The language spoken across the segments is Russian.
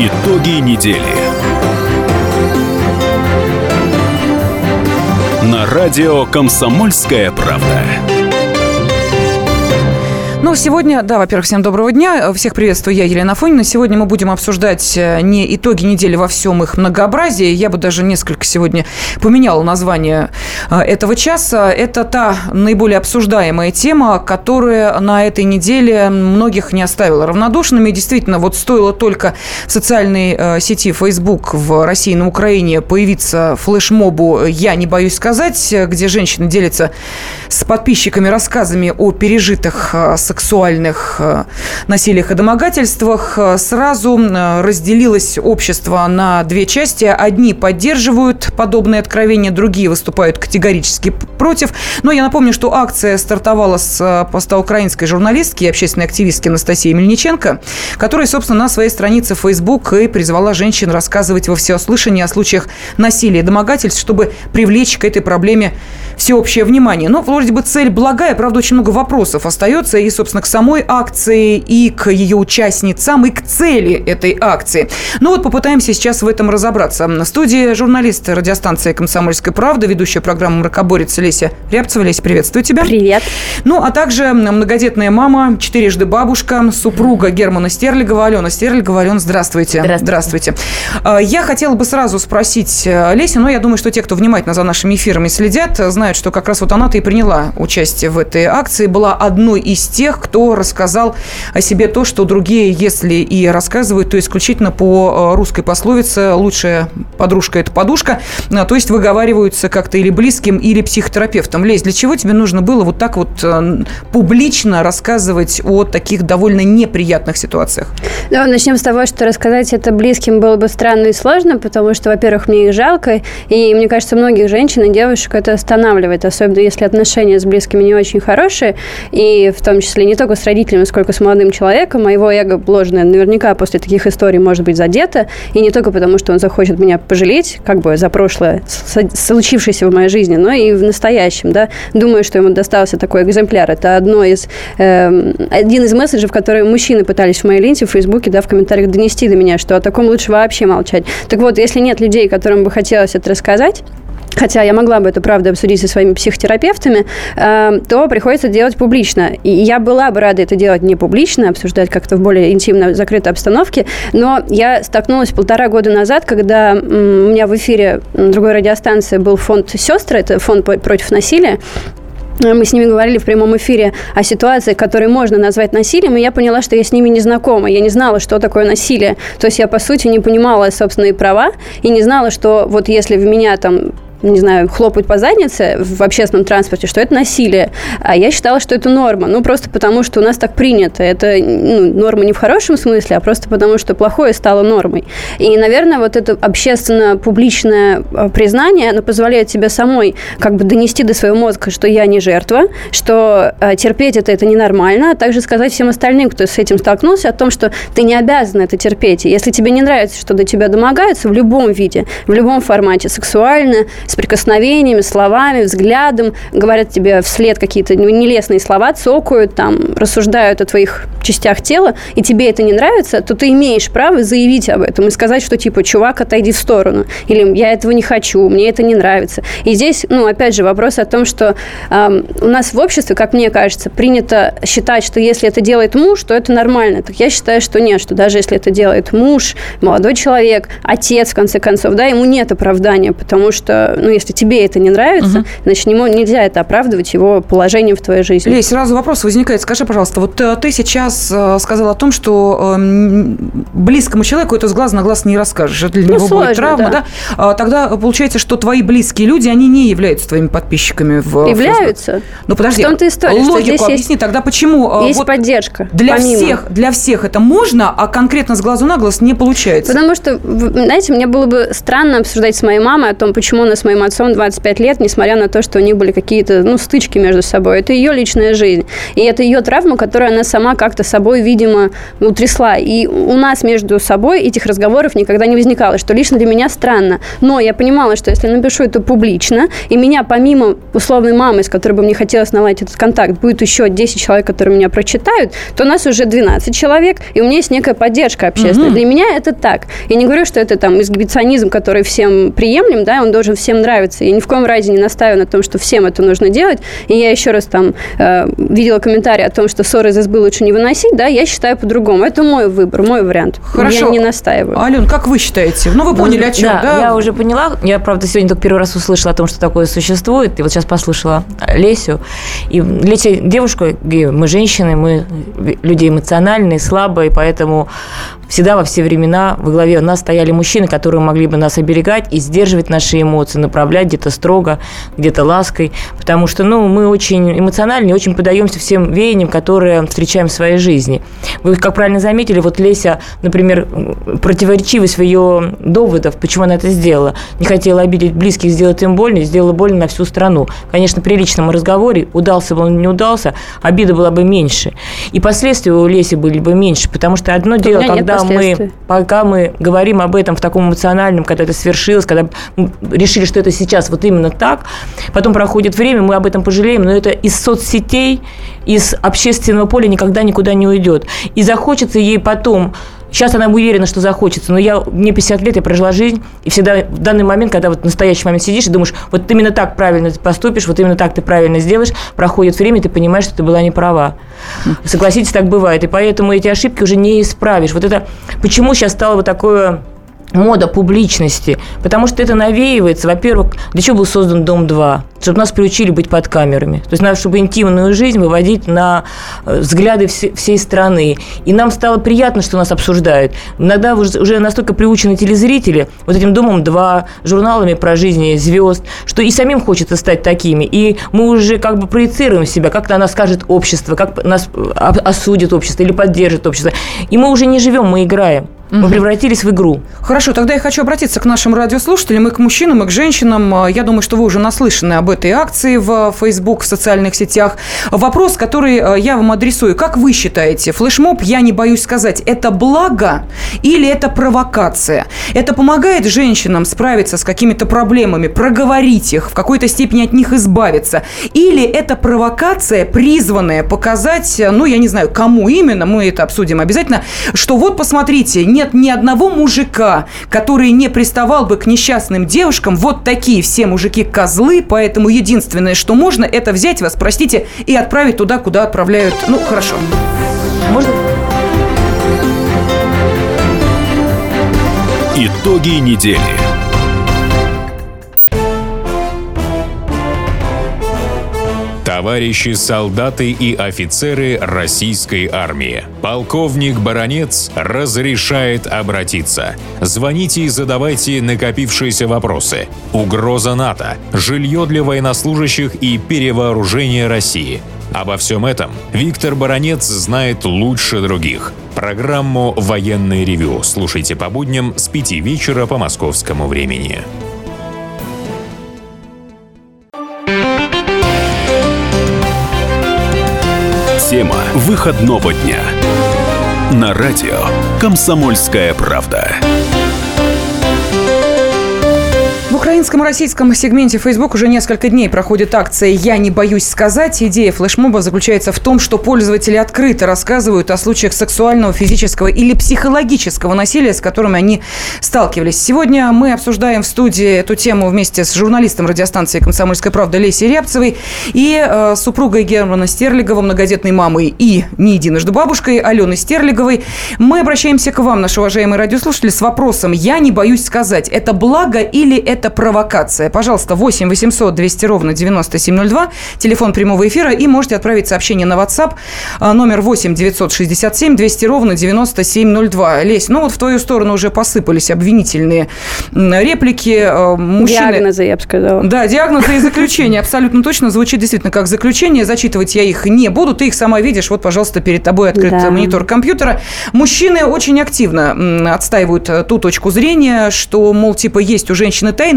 Итоги недели на радио «Комсомольская правда». Ну, сегодня, во-первых, всем доброго дня. Всех приветствую, я Елена Афонина. Сегодня мы будем обсуждать не итоги недели во всем их многообразии. Я бы даже несколько сегодня поменяла название этого часа. Это та наиболее обсуждаемая тема, которая на этой неделе многих не оставила равнодушными. Действительно, вот стоило только в социальной сети Facebook в России и на Украине появиться флешмобу «Я не боюсь сказать», где женщины делятся с подписчиками рассказами о пережитых сексуальных насилиях и домогательствах, сразу разделилось общество на две части. Одни поддерживают подобные откровения, другие выступают категорически против. Но я напомню, что акция стартовала с поста украинской журналистки и общественной активистки Анастасии Мельниченко, которая, собственно, на своей странице в Facebook и призвала женщин рассказывать во всеуслышание о случаях насилия и домогательств, чтобы привлечь к этой проблеме всеобщее внимание. Но вроде бы цель благая, правда, очень много вопросов остается и, собственно, к самой акции, и к ее участницам, и к цели этой акции. Ну вот попытаемся сейчас в этом разобраться. В студии журналист радиостанции «Комсомольская правда», ведущая программы «Мракоборец» Леся Рябцева. Леся, приветствую тебя. Привет. Ну, а также многодетная мама, четырежды бабушка, супруга Германа Стерлигова, Алена Стерлигова. Алена, здравствуйте. Здравствуйте. Я хотела бы сразу спросить Лесю, но я думаю, что те, кто внимательно за нашими эфирами следят, знают, что как раз вот она-то и приняла участие в этой акции, была одной из тех, кто рассказал о себе то, что другие, если и рассказывают, то исключительно по русской пословице «лучшая подружка – это подушка», то есть выговариваются как-то или близким, или психотерапевтом. Лесь, для чего тебе нужно было вот так вот публично рассказывать о таких довольно неприятных ситуациях? Ну, начнем с того, что рассказать это близким было бы странно и сложно, потому что, во-первых, мне их жалко, и мне кажется, многих женщин и девушек это останавливает, особенно если отношения с близкими не очень хорошие, и в том числе не только с родителями, сколько с молодым человеком. Моего эго ложное наверняка после таких историй может быть задето, и не только потому, что он захочет меня пожалеть, как бы за прошлое, случившееся в моей жизни, но и в настоящем, да. Думаю, что ему достался такой экземпляр. Это один из месседжей, которые мужчины пытались в моей ленте в Фейсбуке, да, в комментариях донести до меня, что о таком лучше вообще молчать. Так вот, если нет людей, которым бы хотелось это рассказать, хотя я могла бы это, правда, обсудить со своими психотерапевтами, то приходится делать публично. И я была бы рада это делать не публично, обсуждать как-то в более интимной, закрытой обстановке, но я столкнулась 1,5 года назад, когда у меня в эфире другой радиостанции был фонд «Сестры», это фонд против насилия. Мы с ними говорили в прямом эфире о ситуациях, которые можно назвать насилием, и я поняла, что я с ними не знакома. Я не знала, что такое насилие. То есть я, по сути, не понимала собственные права и не знала, что вот если в меня там, не знаю, хлопают по заднице в общественном транспорте, что это насилие. А я считала, что это норма. Ну, просто потому, что у нас так принято. Это норма не в хорошем смысле, а просто потому, что плохое стало нормой. И, наверное, вот это общественно-публичное признание, оно позволяет тебе самой как бы донести до своего мозга, что я не жертва, что терпеть это ненормально, а также сказать всем остальным, кто с этим столкнулся, о том, что ты не обязан это терпеть. И если тебе не нравится, что до тебя домогаются в любом виде, в любом формате, сексуально, с прикосновениями, словами, взглядом, говорят тебе вслед какие-то нелестные слова, цокают, там, рассуждают о твоих частях тела, и тебе это не нравится, то ты имеешь право заявить об этом и сказать, что типа, чувак, отойди в сторону, или я этого не хочу, мне это не нравится. И здесь, опять же, вопрос о том, что у нас в обществе, как мне кажется, принято считать, что если это делает муж, то это нормально. Так я считаю, что нет, что даже если это делает муж, молодой человек, отец, в конце концов, да, ему нет оправдания, потому что если тебе это не нравится, значит, нельзя это оправдывать его положением в твоей жизни. Лесь, сразу вопрос возникает. Скажи, пожалуйста, вот ты сейчас сказала о том, что близкому человеку это с глаза на глаз не расскажешь. Для него сложно, будет травма, да? Тогда получается, что твои близкие люди, они не являются твоими подписчиками в являются. Ну, подожди, в том-то история, логику объясни, тогда почему... Есть поддержка. Для всех это можно, а конкретно с глазу на глаз не получается? Потому что, знаете, мне было бы странно обсуждать с моей мамой о том, почему она с моей моим отцом 25 лет, несмотря на то, что у них были какие-то, стычки между собой. Это ее личная жизнь. И это ее травма, которую она сама как-то собой, видимо, утрясла. И у нас между собой этих разговоров никогда не возникало, что лично для меня странно. Но я понимала, что если напишу это публично, и меня помимо условной мамы, с которой бы мне хотелось наладить этот контакт, будет еще 10 человек, которые меня прочитают, то у нас уже 12 человек, и у меня есть некая поддержка общественная. Для меня это так. Я не говорю, что это там эксгибиционизм, который всем приемлем, да, он должен всем нравиться. Я ни в коем разе не настаиваю на том, что всем это нужно делать. И я еще раз там видела комментарий о том, что ссоры из избы лучше не выносить, да, я считаю по-другому. Это мой выбор, мой вариант. Хорошо. Я не настаиваю. Ален, как вы считаете? Вы поняли, о чем, да? Я уже поняла. Я, правда, сегодня только первый раз услышала о том, что такое существует. И вот сейчас послушала Лесю. И Леся девушка, мы женщины, мы люди эмоциональные, слабые, поэтому всегда во все времена во главе у нас стояли мужчины, которые могли бы нас оберегать и сдерживать наши эмоции, направлять где-то строго, где-то лаской, потому что, мы очень эмоциональны, очень поддаемся всем веяниям, которые встречаем в своей жизни. Вы, как правильно заметили, вот Леся, например, противоречивость в ее доводах, почему она это сделала. Не хотела обидеть близких, сделать им больно, сделала больно на всю страну. Конечно, при личном разговоре, удался бы он, не удался, обида была бы меньше. И последствия у Леси были бы меньше, потому что одно дело, пока мы говорим об этом в таком эмоциональном, когда это свершилось, когда мы решили, что это сейчас вот именно так, потом проходит время, мы об этом пожалеем, но это из соцсетей, из общественного поля никогда никуда не уйдет. И захочется ей потом. Сейчас она уверена, что захочется, но мне 50 лет, я прожила жизнь, и всегда в данный момент, когда вот в настоящий момент сидишь и думаешь, вот именно так правильно ты поступишь, вот именно так ты правильно сделаешь, проходит время, и ты понимаешь, что ты была не права. Согласитесь, так бывает, и поэтому эти ошибки уже не исправишь. Вот это почему сейчас стало вот такое мода публичности, потому что это навеивается. Во-первых, для чего был создан Дом-2? Чтобы нас приучили быть под камерами. То есть надо, чтобы интимную жизнь выводить на взгляды всей страны. И нам стало приятно, что нас обсуждают. Иногда уже настолько приучены телезрители вот этим Домом-2, журналами про жизни звезд, что и самим хочется стать такими. И мы уже как бы проецируем себя, как на нас скажет общество, как нас осудит общество или поддержит общество. И мы уже не живем, мы играем. Мы превратились в игру. Хорошо, тогда я хочу обратиться к нашим радиослушателям, и к мужчинам, и к женщинам. Я думаю, что вы уже наслышаны об этой акции в Facebook, в социальных сетях. Вопрос, который я вам адресую. Как вы считаете, флешмоб, я не боюсь сказать, это благо или это провокация? Это помогает женщинам справиться с какими-то проблемами, проговорить их, в какой-то степени от них избавиться? Или это провокация, призванная показать, я не знаю, кому именно, мы это обсудим обязательно, что вот, посмотрите, нет ни одного мужика, который не приставал бы к несчастным девушкам. Вот такие все мужики козлы, поэтому единственное, что можно, это взять вас, простите, и отправить туда, куда отправляют. Хорошо. Можно? Итоги недели. Товарищи солдаты и офицеры российской армии. Полковник Баранец разрешает обратиться. Звоните и задавайте накопившиеся вопросы. Угроза НАТО, жилье для военнослужащих и перевооружение России. Обо всем этом Виктор Баранец знает лучше других. Программу «Военное ревю» слушайте по будням с 5 вечера по московскому времени. Тема выходного дня. На радио «Комсомольская правда». В украинском и российском сегменте Facebook уже несколько дней проходит акция «Я не боюсь сказать». Идея флешмоба заключается в том, что пользователи открыто рассказывают о случаях сексуального, физического или психологического насилия, с которыми они сталкивались. Сегодня мы обсуждаем в студии эту тему вместе с журналистом радиостанции «Комсомольская правда» Лесей Рябцевой и супругой Германа Стерлигова, многодетной мамой и не единожды бабушкой Аленой Стерлиговой. Мы обращаемся к вам, наши уважаемые радиослушатели, с вопросом «Я не боюсь сказать, это благо или это провокация?» Пожалуйста, 8 800 200 ровно 9702, телефон прямого эфира, и можете отправить сообщение на WhatsApp, номер 8 967 200 ровно 9702. Лесь, в твою сторону уже посыпались обвинительные реплики. Мужчины... Диагнозы, я бы сказала. Да, диагнозы и заключения. Абсолютно точно звучит действительно как заключение. Зачитывать я их не буду. Ты их сама видишь. Вот, пожалуйста, перед тобой открыт монитор компьютера. Мужчины очень активно отстаивают ту точку зрения, что, мол, есть у женщины тайны,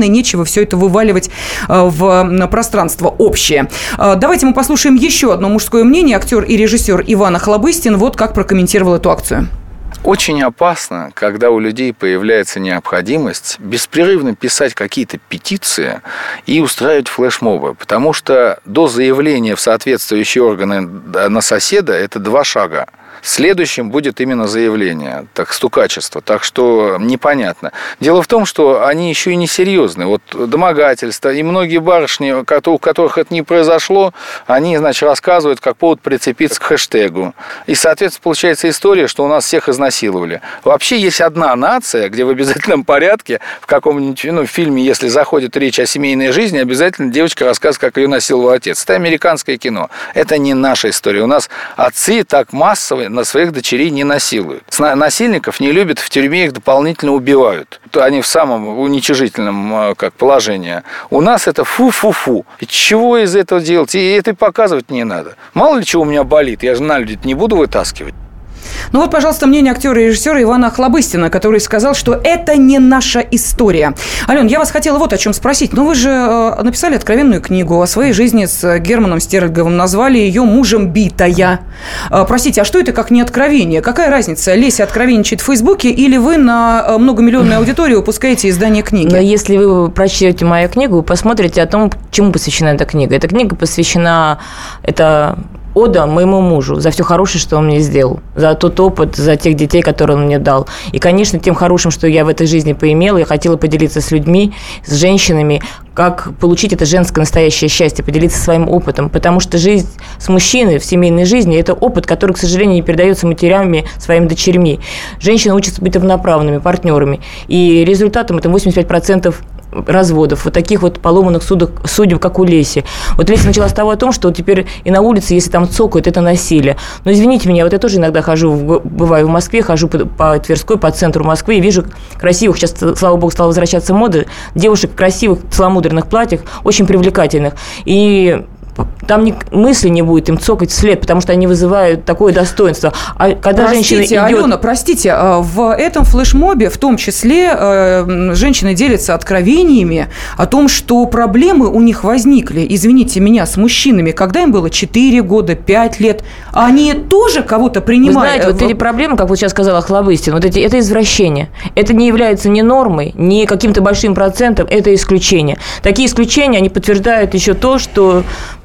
и нечего все это вываливать в пространство общее. Давайте мы послушаем еще одно мужское мнение. Актер и режиссер Иван Охлобыстин вот как прокомментировал эту акцию. Очень опасно, когда у людей появляется необходимость беспрерывно писать какие-то петиции и устраивать флешмобы, потому что до заявления в соответствующие органы на соседа это 2 шага. Следующим будет именно заявление, стукачество, так что непонятно. Дело в том, что они еще и несерьезны. Вот домогательства и многие барышни, у которых это не произошло, они, рассказывают, как повод прицепиться к хэштегу. И, соответственно, получается история, что у нас всех изнасиловали. Вообще есть одна нация, где в обязательном порядке в каком-нибудь фильме, если заходит речь о семейной жизни, обязательно девочка рассказывает, как ее насиловал отец. Это американское кино. Это не наша история. У нас отцы так массово на своих дочерей не насилуют. Насильников не любят, в тюрьме их дополнительно убивают. Они в самом уничижительном положении. У нас это фу-фу-фу. И чего из этого делать? И это показывать не надо. Мало ли чего у меня болит, я же на люди не буду вытаскивать. Ну вот, пожалуйста, мнение актера и режиссера Ивана Охлобыстина, который сказал, что это не наша история. Ален, я вас хотела вот о чем спросить. Ну, вы же написали откровенную книгу о своей жизни с Германом Стерлиговым, назвали ее «Мужем битая». Простите, а что это как не откровение? Какая разница, Леся откровенничает в Фейсбуке или вы на многомиллионную аудиторию выпускаете издание книги? Но если вы прочтете мою книгу, вы посмотрите о том, чему посвящена эта книга. Эта книга посвящена... ода моему мужу за все хорошее, что он мне сделал, за тот опыт, за тех детей, которые он мне дал. И, конечно, тем хорошим, что я в этой жизни поимела, я хотела поделиться с людьми, с женщинами, как получить это женское настоящее счастье, поделиться своим опытом. Потому что жизнь с мужчиной в семейной жизни – это опыт, который, к сожалению, не передается матерями своим дочерьми. Женщины учатся быть равноправными партнерами. И результатом это 85% разводов, вот таких вот поломанных судеб, как у Леси. Вот Леся начала с того о том, что теперь и на улице, если там цокают, это насилие. Но извините меня, вот я тоже иногда бываю в Москве, хожу по Тверской, по центру Москвы и вижу красивых, сейчас, слава богу, стала возвращаться мода, девушек в красивых целомудренных платьях, очень привлекательных. И там мысли не будет им цокать вслед, потому что они вызывают такое достоинство. А когда женщина идет... Алена, простите, в этом флешмобе в том числе женщины делятся откровениями о том, что проблемы у них возникли, извините меня, с мужчинами, когда им было 4 года, 5 лет. Они тоже кого-то принимают. Вы знаете, вот эти проблемы, как вот сейчас сказала Охлобыстин, это извращение. Это не является ни нормой, ни каким-то большим процентом, это исключение. Такие исключения, они подтверждают еще то, что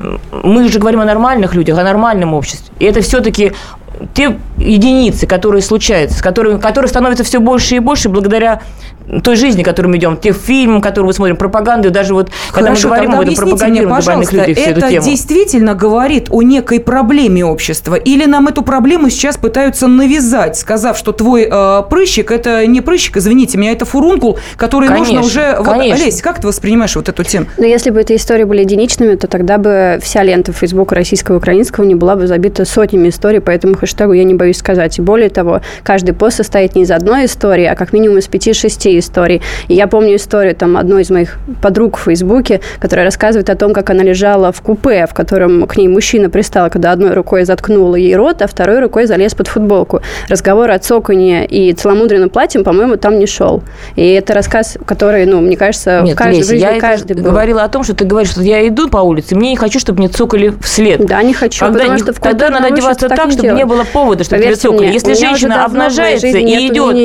мы же говорим о нормальных людях, о нормальном обществе. И это все-таки те единицы, которые случаются, которые становятся все больше и больше благодаря той жизни, которую мы идем, тех фильмов, которые мы смотрим, пропаганду, даже вот, когда мы говорим об этом, пропагандируем для больных людей всю эту тему. Это действительно говорит о некой проблеме общества? Или нам эту проблему сейчас пытаются навязать, сказав, что твой прыщик – это не прыщик, извините меня, это фурункул, который нужно уже… Вот, Олесь, как ты воспринимаешь вот эту тему? Но если бы эти истории были единичными, то тогда бы вся лента Фейсбука российского и украинского не была бы забита сотнями историй по этому хэштегу, я не боюсь сказать. И более того, каждый пост состоит не из одной истории, а как минимум из 5-6 историй. И я помню историю одной из моих подруг в Фейсбуке, которая рассказывает о том, как она лежала в купе, в котором к ней мужчина пристал, когда одной рукой заткнула ей рот, а второй рукой залез под футболку. Разговор о цоканье и целомудренном платье, по-моему, там не шел. И это рассказ, который, мне кажется, нет, в жизни каждый был. Говорила о том, что ты говоришь, что я иду по улице, мне не хочу, чтобы мне цокали вслед. Да, не хочу, потому что тогда надо одеваться так, чтобы не было повода, чтобы тебе цокали. Если женщина обнажается и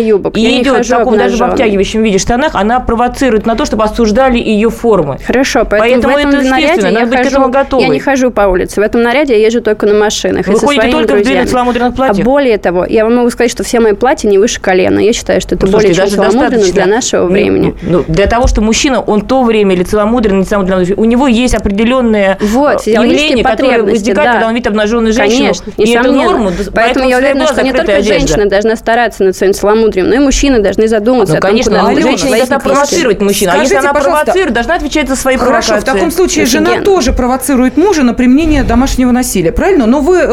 идет в таком даже в обтягивающем виде штанах, она провоцирует на то, чтобы осуждали ее формы. Хорошо, поэтому в этом наряде надо быть к этому готовой. Я не хожу по улице. В этом наряде я езжу только на машинах. Вы ходите только в длинных целомудренных платьях? А более того, я вам могу сказать, что все мои платья не выше колена. Я считаю, что это более чем целомудренно для нашего времени. Для того, что мужчина, он то время или целомудренный, или целомудренный, у него есть определенные явления, которые возникают, когда он видит обнаженную женщину. Конечно, и это норму. Поэтому я уверена, что не только женщина должна стараться над своим целомудрием, но и мужчины должны задуматься о том, куда женщина должна провоцировать мужчину. А если она провоцирует, должна отвечать за свои провокации. Хорошо, в таком случае жена тоже провоцирует мужа на применение домашнего насилия, правильно? Но вы,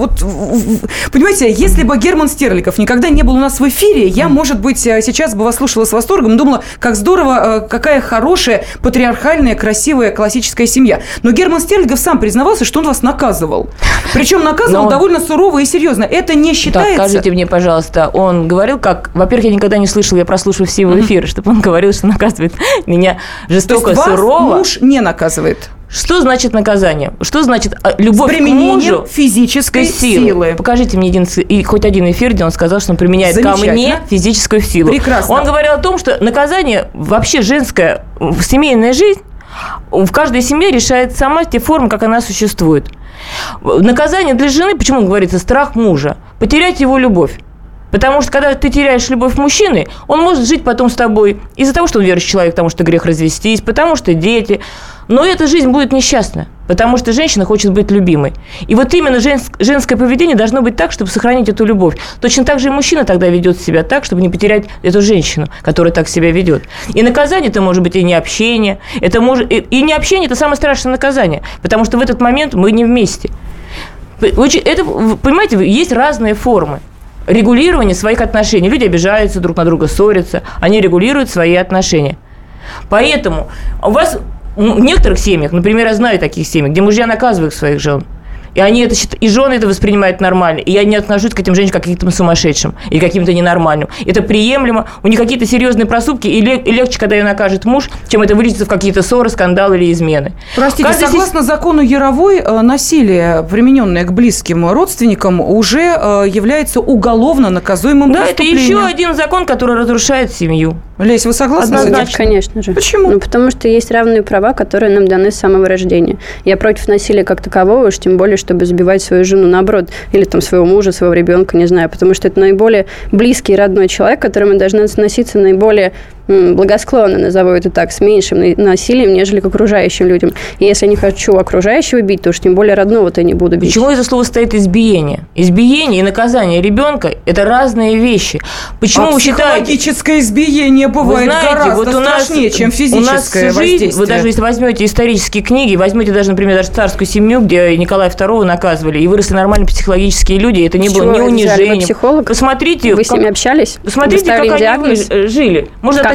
понимаете, если бы Герман Стерлигов никогда не был у нас в эфире, я, может быть, сейчас бы вас слушала с восторгом, думала, как здорово, какая хорошая, патриархальная, красивая, классическая семья. Но Герман Стерлигов сам признавался, что он вас наказывал. Причем наказывал довольно сурово и серьезно, это не считается... Так, скажите мне, пожалуйста, он говорил, как... Во-первых, я никогда не слышала, я прослушала все его эфиры, чтобы он говорил, что наказывает меня жестоко, сурово. Вас муж не наказывает? Что значит наказание? Что значит любовь к мужу? Физической силы. Покажите мне хоть один эфир, где он сказал, что он применяет ко мне физическую силу. Прекрасно. Он говорил о том, что наказание, вообще женская семейная жизнь, в каждой семье решает сама те формы, как она существует. Наказание для жены, почему говорится, страх мужа? Потерять его любовь. Потому что, когда ты теряешь любовь мужчины, он может жить потом с тобой из-за того, что он верующий человек, потому что грех развестись, потому что дети. Но эта жизнь будет несчастна, потому что женщина хочет быть любимой. И вот именно женское поведение должно быть так, чтобы сохранить эту любовь. Точно так же и мужчина тогда ведет себя так, чтобы не потерять эту женщину, которая так себя ведет. И наказание это может быть и не общение, и не общение – это самое страшное наказание, потому что в этот момент мы не вместе. Это, понимаете, есть разные формы регулирования своих отношений. Люди обижаются, друг на друга ссорятся, они регулируют свои отношения. Поэтому у вас в некоторых семьях, например, я знаю таких семей, где мужья наказывают своих жен, и они это считают, и жены это воспринимают нормально. И я не отношусь к этим женщинам как к каким-то сумасшедшим или каким-то ненормальным. Это приемлемо. У них какие-то серьезные проступки, и легче, когда ее накажет муж, чем это выльется в какие-то ссоры, скандалы или измены. Простите, согласно закону Яровой, насилие, примененное к близким родственникам, уже является уголовно наказуемым преступлением. Да, это еще один закон, который разрушает семью. Лесь, вы согласны с этим? Конечно же. Почему? Ну, потому что есть равные права, которые нам даны с самого рождения. Я против насилия как такового, уж тем более, чтобы забивать свою жену, наоборот, или там своего мужа, своего ребенка, не знаю, потому что это наиболее близкий и родной человек, к которому мы должны относиться наиболее благосклонно, назову это так, с меньшим насилием, нежели к окружающим людям. И если я не хочу окружающего бить, то уж тем более родного-то я не буду бить. Почему из-за слова стоит избиение? Избиение и наказание ребенка – это разные вещи. Почему вы считаете... Психологическое избиение бывает гораздо вот страшнее, чем физическое воздействие. Вы даже если возьмете исторические книги, возьмете даже, например, даже царскую семью, где Николая II наказывали, и выросли нормальные психологические люди, это не было ни унижением. Психолог? Посмотрите, вы с ними общались? Посмотрите, как они жили.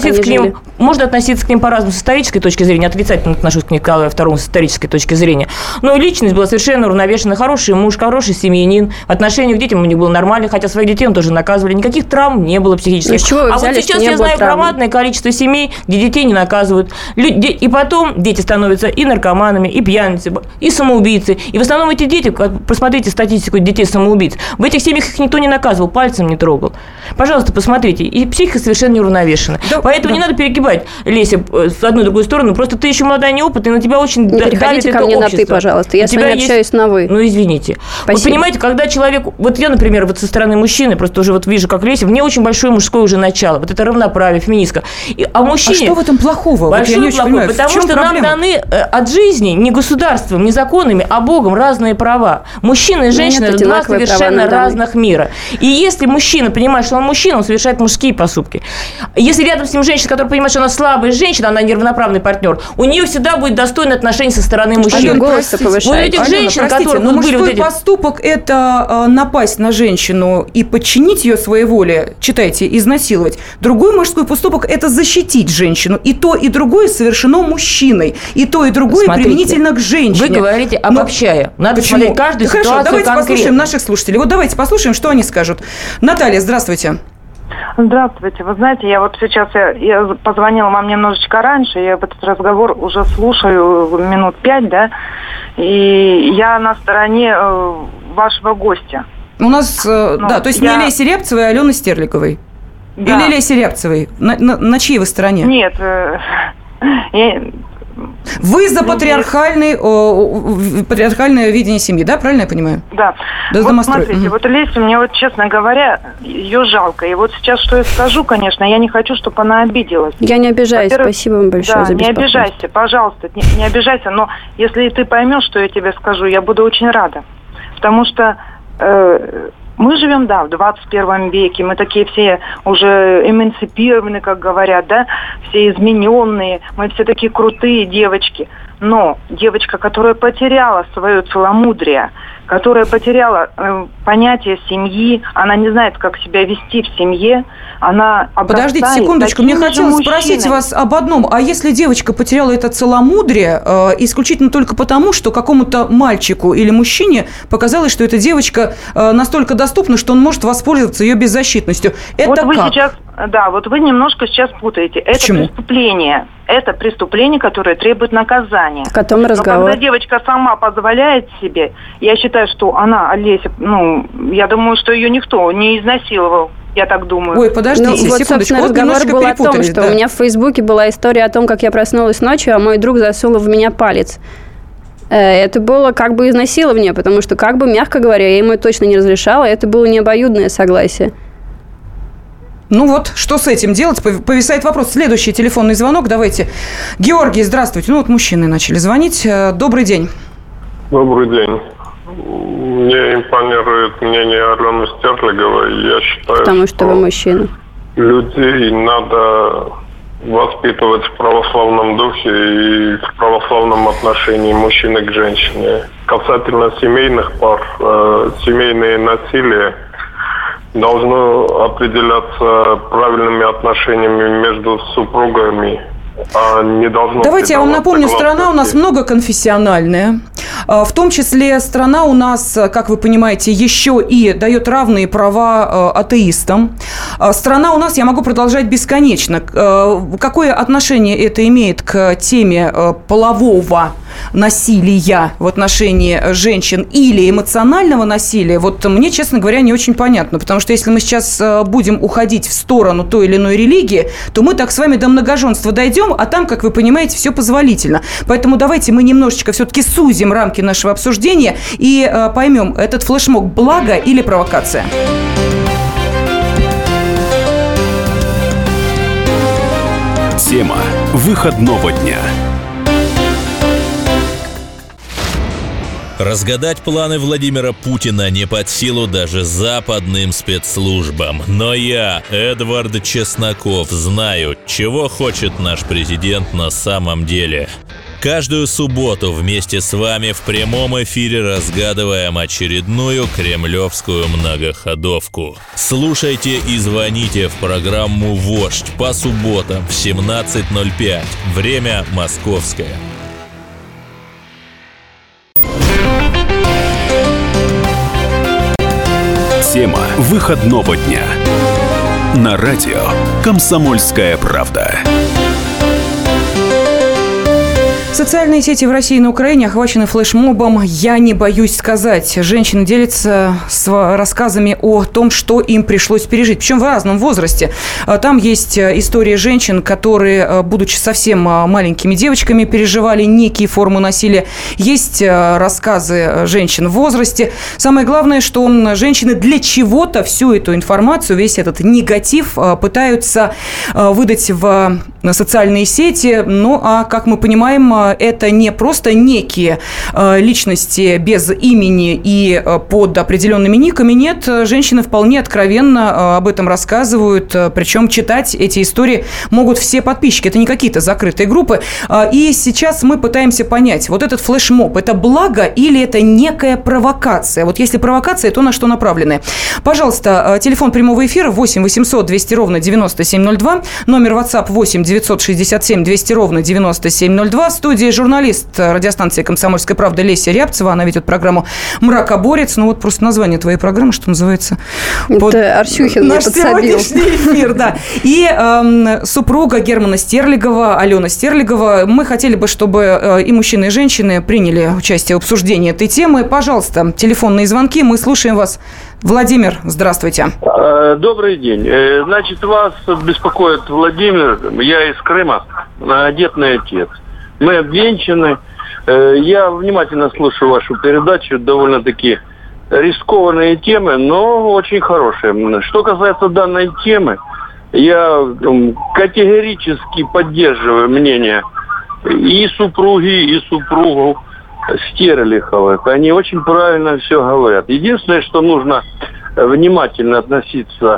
Можно относиться к ним по-разному с исторической точки зрения, отрицательно отношусь к Николаю II с исторической точки зрения. Но личность была совершенно уравновешенная, хороший муж, хороший семьянин, отношение к детям у них было нормально, хотя своих детей он тоже наказывали, никаких травм не было психических. А вот сейчас я знаю громадное количество семей, где детей не наказывают. И потом дети становятся и наркоманами, и пьяницами, и самоубийцы. И в основном эти дети, посмотрите статистику детей-самоубийц, в этих семьях их никто не наказывал, пальцем не трогал. Пожалуйста, посмотрите. И психика совершенно неуравновешена. Да, поэтому не надо перегибать, Леся, с одной и другой стороны. Просто ты еще молодая, неопытная, и на тебя очень давит это общество. Переходите ко мне на «ты», пожалуйста. Я с вами общаюсь на «вы». Ну, извините. Спасибо. Вы понимаете, когда человек... Вот я, например, вот со стороны мужчины, просто уже вот вижу, как Леся, в ней очень большое мужское уже начало. Вот это равноправие, феминистка. А мужчине... А что в этом плохого? Большое вот плохое, потому что проблема? Нам даны от жизни не государством, не законами, а Богом разные права. Мужчина и женщина – это два совершенно разных мира. И если мужчина понимает, что он мужчина, он совершает мужские поступки. Если рядом с ним женщина, которая понимает, что она слабая женщина, она неравноправный партнер, у нее всегда будет достойное отношение со стороны мужчины. Голос-то повышает. У этих женщин, которые но были мужской поступок – это напасть на женщину и подчинить ее своей воле, читайте, изнасиловать. Другой мужской поступок – это защитить женщину. И то, и другое совершено мужчиной. И то, и другое применительно к женщине. Вы говорите, обобщая. Надо смотреть каждую ситуацию конкретно. Давайте послушаем наших слушателей. Вот давайте послушаем, что они скажут. Наталья, здравствуйте. Здравствуйте. Вы знаете, я вот сейчас я позвонила вам немножечко раньше, я этот разговор уже слушаю минут 5, да, и я на стороне вашего гостя. У нас, да, то есть не Леси Рябцевой, а Алены Стерликовой. Да. Или Леси Рябцевой. На чьей вы стороне? Нет, вы за патриархальное видение семьи, да? Правильно я понимаю? Да. Вот смотрите, вот Лесю, мне вот, честно говоря, ее жалко. И вот сейчас, что я скажу, конечно, я не хочу, чтобы она обиделась. Я не обижаюсь, спасибо вам большое за беспокойство. Не обижайся, пожалуйста, не обижайся. Но если ты поймешь, что я тебе скажу, я буду очень рада. Потому что мы живем, да, в 21 веке, мы такие все уже эмансипированы, как говорят, да, все измененные, мы все такие крутые девочки. Но девочка, которая потеряла свое целомудрие, которая потеряла понятие семьи, она не знает, как себя вести в семье, она обрастает. Подождите секундочку, мне хотелось спросить вас об одном. А если девочка потеряла это целомудрие исключительно только потому, что какому-то мальчику или мужчине показалось, что эта девочка настолько доступна, что он может воспользоваться ее беззащитностью? Это вот вы как? сейчас, да, вот вы немножко сейчас путаете. Это Почему? преступление. Это преступление, которое требует наказания. Так о том разговор. Но когда девочка сама позволяет себе, я считаю, что она, Олеся, я думаю, что ее никто не изнасиловал. Я так думаю. Ой, подождите, вот, секундочку. собственно, разговор был о том, что у меня в Фейсбуке была история о том, как я проснулась ночью, а мой друг засунул в меня палец. Это было как бы изнасилование, потому что, как бы, мягко говоря, я ему точно не разрешала, это было не обоюдное согласие. Ну вот, что с этим делать? Повисает вопрос. Следующий телефонный звонок. Давайте. Георгий, здравствуйте. Ну вот мужчины начали звонить. Добрый день. Добрый день. Мне импонирует мнение Алены Стерлиговой. Я считаю, потому что вы мужчина. Людей надо воспитывать в православном духе и в православном отношении мужчины к женщине. Касательно семейных пар, семейное насилие должно определяться правильными отношениями между супругами, а не должно... Давайте я вам напомню, страна у нас многоконфессиональная. В том числе страна у нас, как вы понимаете, еще и дает равные права атеистам. Страна у нас, я могу продолжать бесконечно. Какое отношение это имеет к теме полового насилия в отношении женщин или эмоционального насилия, вот мне, честно говоря, не очень понятно. Потому что если мы сейчас будем уходить в сторону той или иной религии, то мы так с вами до многоженства дойдем, а там, как вы понимаете, все позволительно. Поэтому давайте мы немножечко все-таки сузим рамки нашего обсуждения и поймем, этот флешмоб благо или провокация. Тема выходного дня. Разгадать планы Владимира Путина не под силу даже западным спецслужбам. Но я, Эдвард Чесноков, знаю, чего хочет наш президент на самом деле. Каждую субботу вместе с вами в прямом эфире разгадываем очередную кремлевскую многоходовку. Слушайте и звоните в программу «Вождь» по субботам в 17:05. Время московское. Тема выходного дня. На радио «Комсомольская правда». Социальные сети в России и на Украине охвачены флешмобом «Я не боюсь сказать». Женщины делятся рассказами о том, что им пришлось пережить. Причем в разном возрасте. Там есть истории женщин, которые, будучи совсем маленькими девочками, переживали некие формы насилия. Есть рассказы женщин в возрасте. Самое главное, что женщины для чего-то всю эту информацию, весь этот негатив пытаются выдать в социальные сети. Ну, а, как мы понимаем, это не просто некие личности без имени и под определенными никами. Нет, женщины вполне откровенно об этом рассказывают. Причем читать эти истории могут все подписчики. Это не какие-то закрытые группы. И сейчас мы пытаемся понять, вот этот флешмоб, это благо или это некая провокация? Вот если провокация, то на что направлены? Пожалуйста, телефон прямого эфира 8 800 200 ровно 9702. Номер WhatsApp 8 967 200 ровно 9702. В студии журналист радиостанции «Комсомольская правда» Леся Рябцева. Она ведет программу «Мракоборец». Ну вот просто название твоей программы, что называется. Это Арсюхин мне подсобил. Наш сегодняшний эфир, да. И супруга Германа Стерлигова, Алена Стерлигова. Мы хотели бы, чтобы и мужчины, и женщины приняли участие в обсуждении этой темы. Пожалуйста, телефонные звонки. Мы слушаем вас. Владимир, здравствуйте. Добрый день. Значит, вас беспокоит Владимир. Я из Крыма, многодетный отец. Мы обвенчаны. Я внимательно слушаю вашу передачу. Довольно-таки рискованные темы, но очень хорошие. Что касается данной темы, я категорически поддерживаю мнение и супруги, и супругов Стерлиховых. Они очень правильно все говорят. Единственное, что нужно внимательно относиться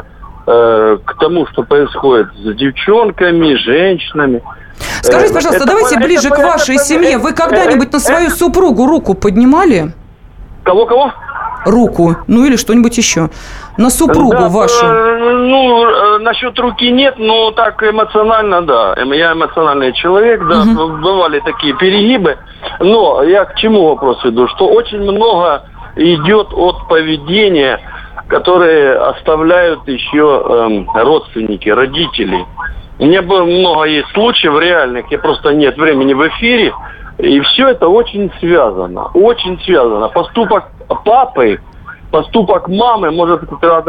к тому, что происходит с девчонками, женщинами. Скажите, пожалуйста, давайте ближе к вашей семье. Вы когда-нибудь на свою супругу руку поднимали? Кого? Руку, ну или что-нибудь еще. На супругу вашу. Насчет руки нет, но так эмоционально, да. Я эмоциональный человек, да, бывали такие перегибы. Но я к чему вопрос веду? Что очень много идет от поведения, которые оставляют еще родственники, родители. У меня было много есть случаев реальных, я просто нет времени в эфире. И все это очень связано. Очень связано. Поступок папы, поступок мамы может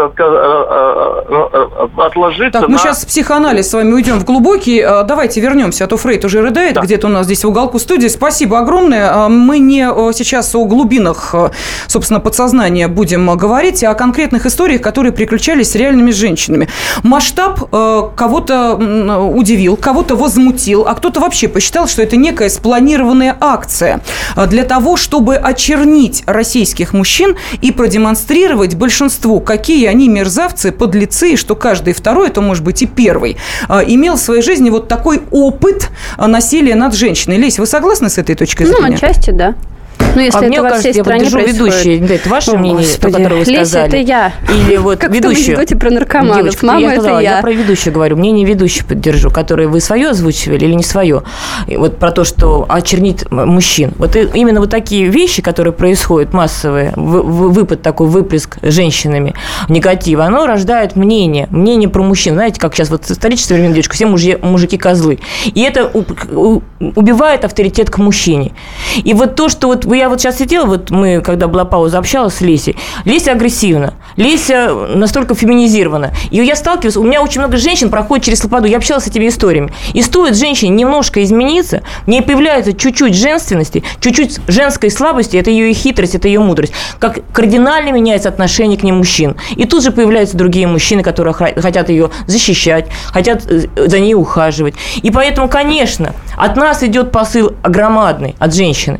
отложиться. Так, мы сейчас в психоанализ с вами уйдем в глубокий. Давайте вернемся, а то Фрейд уже рыдает где-то у нас здесь в уголку студии. Спасибо огромное. Мы не сейчас о глубинах, собственно, подсознания будем говорить, а о конкретных историях, которые приключались с реальными женщинами. Масштаб кого-то удивил, кого-то возмутил, а кто-то вообще посчитал, что это некая спланированная акция для того, чтобы очернить российских мужчин и продемонстрировать большинству, какие они мерзавцы, подлецы, и что каждый второй, это может быть и первый, имел в своей жизни вот такой опыт насилия над женщиной. Лесь, вы согласны с этой точкой зрения? Ну, отчасти, да. Ну, если мне кажется, я поддержу ведущую. Это ваше мнение, которое вы сказали? Это я. Или вот как ведущую. Как в том анекдоте про наркоманов. Девочка, мама, это я. Я про ведущую говорю. Мнение ведущей поддержу, которое вы свое озвучивали или не свое. И вот про то, что очернить мужчин. Вот именно вот такие вещи, которые происходят массовые, выплеск женщинами негатива, оно рождает мнение про мужчин. Знаете, как сейчас вот историческое время, девочка, все мужики козлы. И это убивает авторитет к мужчине. И вот то, что вот я вот сейчас сидела, вот мы, когда была пауза, общалась с Лесей. Леся агрессивна, Леся настолько феминизирована. И я сталкиваюсь, у меня очень много женщин проходит через слободу, я общалась с этими историями. И стоит женщине немножко измениться, в ней появляется чуть-чуть женственности, чуть-чуть женской слабости, это ее и хитрость, это ее мудрость. Как кардинально меняется отношение к ней мужчин. И тут же появляются другие мужчины, которые хотят ее защищать, хотят за ней ухаживать. И поэтому, конечно, от нас идет посыл громадный, от женщины.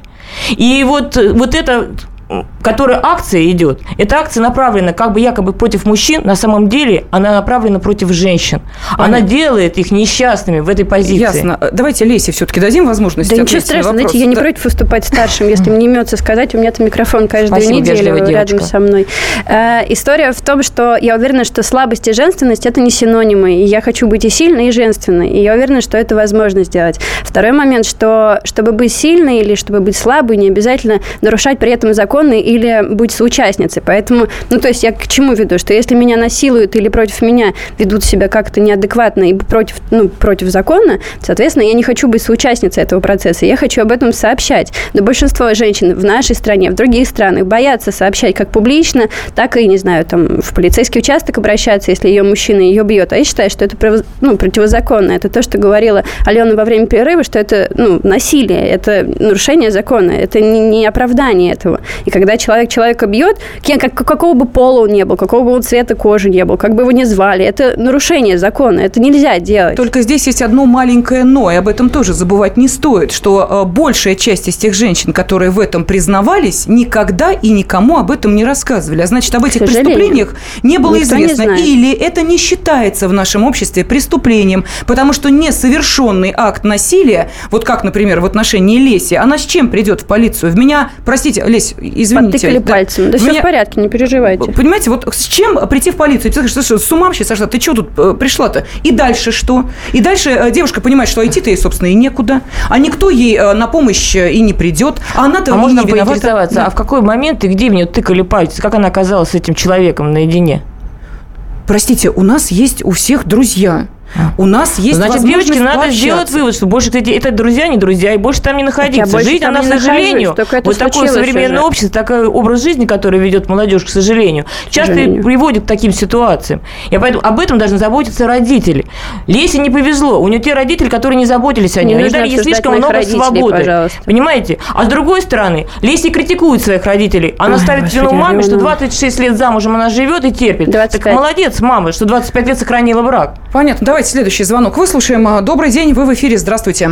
И вот это, которая акция идет, эта акция направлена как бы якобы против мужчин, на самом деле она направлена против женщин. Она делает их несчастными в этой позиции. Ясно. Давайте Лесе все-таки дадим возможность ответить. Да ничего страшного, знаете, я не против выступать старшим, если мне имется сказать, у меня там микрофон каждую неделю рядом со мной. История в том, что я уверена, что слабость и женственность – это не синонимы, и я хочу быть и сильной, и женственной, и я уверена, что это возможно сделать. Второй момент, что чтобы быть сильной или чтобы быть слабой, не обязательно нарушать при этом законы или быть соучастницей. Поэтому, то есть я к чему веду? Что если меня насилуют или против меня ведут себя как-то неадекватно и против закона, соответственно, я не хочу быть соучастницей этого процесса. Я хочу об этом сообщать. Но большинство женщин в нашей стране, в других странах боятся сообщать как публично, так и, не знаю, там, в полицейский участок обращаться, если ее мужчина ее бьет. А я считаю, что это противозаконно. Это то, что говорила Алена во время перерыва, что это насилие, это нарушение закона, это не оправдание этого. И когда человека бьет, какого бы пола он не был, какого бы он цвета кожи не был, как бы его ни звали, это нарушение закона, это нельзя делать. Только здесь есть одно маленькое «но», и об этом тоже забывать не стоит, что большая часть из тех женщин, которые в этом признавались, никогда и никому об этом не рассказывали. А значит, об этих преступлениях не было известно. Или это не считается в нашем обществе преступлением, потому что несовершенный акт насилия, вот как, например, в отношении Леси, она с чем придет в полицию? В меня, простите, Лесь, извините. Подтыкали пальцем. Да все в порядке, не переживайте. Понимаете, вот с чем прийти в полицию? Ты скажешь, что с ума вообще сошла? Ты что тут пришла-то? И дальше что? И дальше девушка понимает, что идти-то ей, собственно, и некуда. А никто ей на помощь и не придет. А она-то можно не виновата. Поинтересоваться, да. А в какой момент и где в нее тыкали пальцы? Как она оказалась с этим человеком наедине? Простите, у нас есть у всех друзья. У нас есть возможность девочке надо сделать вывод, что больше это друзья, не друзья, и больше там не находиться. Жизнь, она, к сожалению, вот такое современное общество, такой образ жизни, который ведет молодежь, к сожалению, часто приводит к таким ситуациям. И поэтому об этом должны заботиться родители. Лесе не повезло. У нее те родители, которые не заботились о ней. Они дали ей слишком много свободы. Пожалуйста. Понимаете? А с другой стороны, Леся критикует своих родителей. Она ставит вину маме, что 26 лет замужем она живет и терпит. 25. Так молодец, мама, что 25 лет сохранила брак. Понятно. Давайте следующий звонок выслушаем. Добрый день, вы в эфире, здравствуйте.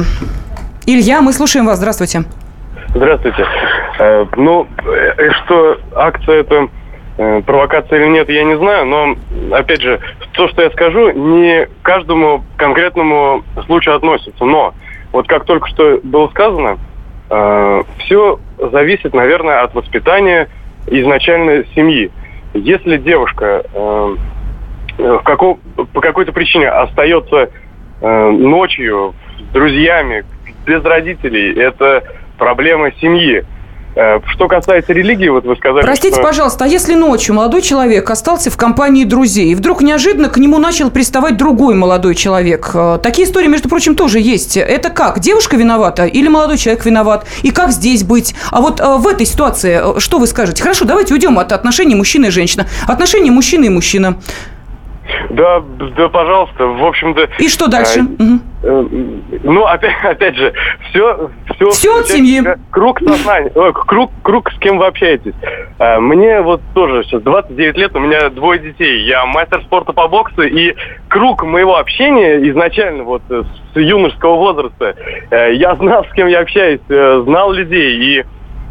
Илья, мы слушаем вас, здравствуйте. Здравствуйте. Что акция эта провокация или нет, я не знаю, но, опять же, то, что я скажу, не к каждому конкретному случаю относится. Но, вот как только что было сказано, все зависит, наверное, от воспитания изначально семьи. Если девушка по какой-то причине остается ночью с друзьями, без родителей, это проблема семьи. Что касается религии, вот вы сказали... Простите, пожалуйста, а если ночью молодой человек остался в компании друзей, и вдруг неожиданно к нему начал приставать другой молодой человек? Такие истории, между прочим, тоже есть. Это как? Девушка виновата или молодой человек виноват? И как здесь быть? А вот в этой ситуации что вы скажете? Хорошо, давайте уйдем от отношений мужчины и женщины. Отношения мужчины и мужчины. Да, пожалуйста. В общем-то... И что дальше? Ну, опять же, все от семьи. Круг сознания, круг, с кем вы общаетесь. Мне вот тоже сейчас 29 лет, у меня 2 детей. Я мастер спорта по боксу, и круг моего общения изначально вот с юношеского возраста, я знал, с кем я общаюсь, знал людей, и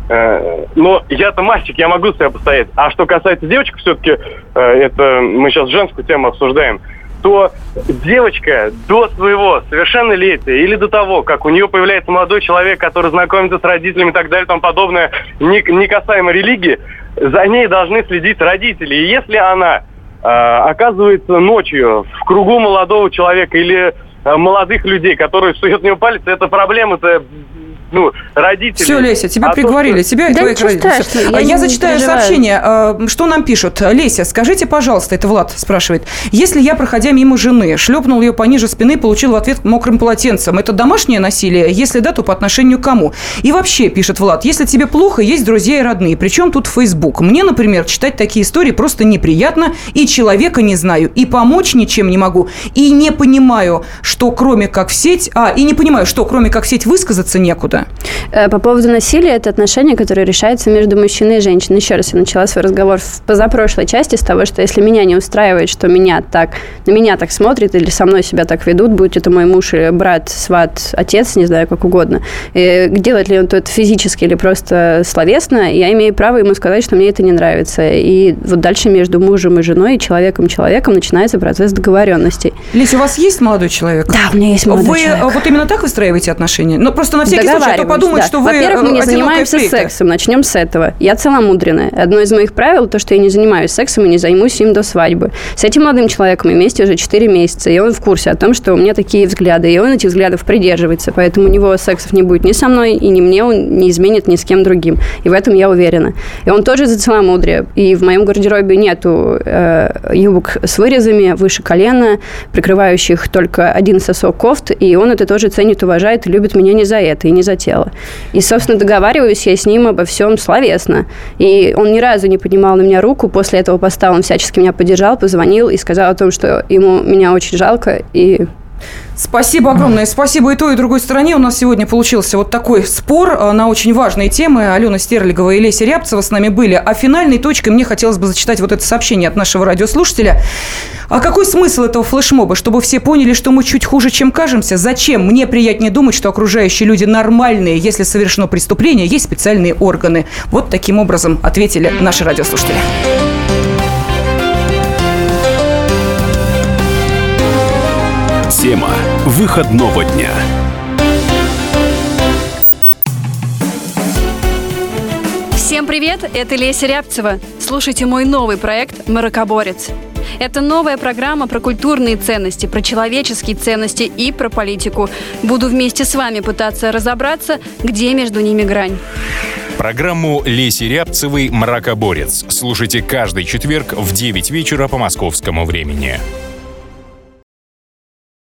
но я-то мальчик, я могу себя постоять. А что касается девочек, все-таки, это мы сейчас женскую тему обсуждаем, то девочка до своего совершеннолетия или до того, как у нее появляется молодой человек, который знакомится с родителями и так далее и тому подобное, не касаемо религии, за ней должны следить родители. И если она оказывается ночью в кругу молодого человека или молодых людей, которые суют в нее палец, это проблема-то... родители. Все, Леся, тебя приговорили. Тебя и твоих родителей. Я зачитаю сообщение, что нам пишут. Леся, скажите, пожалуйста, это Влад спрашивает, если я, проходя мимо жены, шлепнул ее пониже спины, получил в ответ мокрым полотенцем, это домашнее насилие? Если да, то по отношению к кому? И вообще, пишет Влад, если тебе плохо, есть друзья и родные. Причем тут Facebook? Мне, например, читать такие истории просто неприятно, и человека не знаю, и помочь ничем не могу, и не понимаю, что кроме как в сеть... высказаться некуда. По поводу насилия, это отношения, которые решаются между мужчиной и женщиной. Еще раз, я начала свой разговор в позапрошлой части с того, что если меня не устраивает, что на меня так смотрят или со мной себя так ведут, будь это мой муж или брат, сват, отец, не знаю, как угодно, делает ли он это физически или просто словесно, я имею право ему сказать, что мне это не нравится. И вот дальше между мужем и женой, и человеком начинается процесс договоренностей. Лиза, у вас есть молодой человек? Да, у меня есть молодой человек. Вы вот именно так выстраиваете отношения? Ну, просто на всякий случай, а то подумают, что вы... Во-первых, мы не занимаемся сексом. Начнем с этого. Я целомудренная. Одно из моих правил, то, что я не занимаюсь сексом и не займусь им до свадьбы. С этим молодым человеком мы вместе уже 4 месяца, и он в курсе о том, что у меня такие взгляды, и он этих взглядов придерживается. Поэтому у него сексов не будет ни со мной, и ни мне он не изменит ни с кем другим. И в этом я уверена. И он тоже за целомудрие. И в моем гардеробе нету юбок с вырезами выше колена, прикрывающих только один сосок кофт, и он это тоже ценит, уважает и любит меня не за это и не за тело. И, собственно, договариваюсь я с ним обо всем словесно. И он ни разу не поднимал на меня руку. После этого поста он всячески меня поддержал, позвонил и сказал о том, что ему меня очень жалко. И... Спасибо огромное. Спасибо и той, и другой стороне. У нас сегодня получился вот такой спор на очень важные темы. Алена Стерлигова и Леся Рябцева с нами были. А финальной точкой мне хотелось бы зачитать вот это сообщение от нашего радиослушателя. А какой смысл этого флешмоба? Чтобы все поняли, что мы чуть хуже, чем кажемся? Зачем? Мне приятнее думать, что окружающие люди нормальные. Если совершено преступление, есть специальные органы. Вот таким образом ответили наши радиослушатели. Тема выходного дня. Всем привет, это Леся Рябцева. Слушайте мой новый проект «Маракоборец». Это новая программа про культурные ценности, про человеческие ценности и про политику. Буду вместе с вами пытаться разобраться, где между ними грань. Программу Леси Рябцевой «Мракоборец» слушайте каждый четверг в 9 вечера по московскому времени.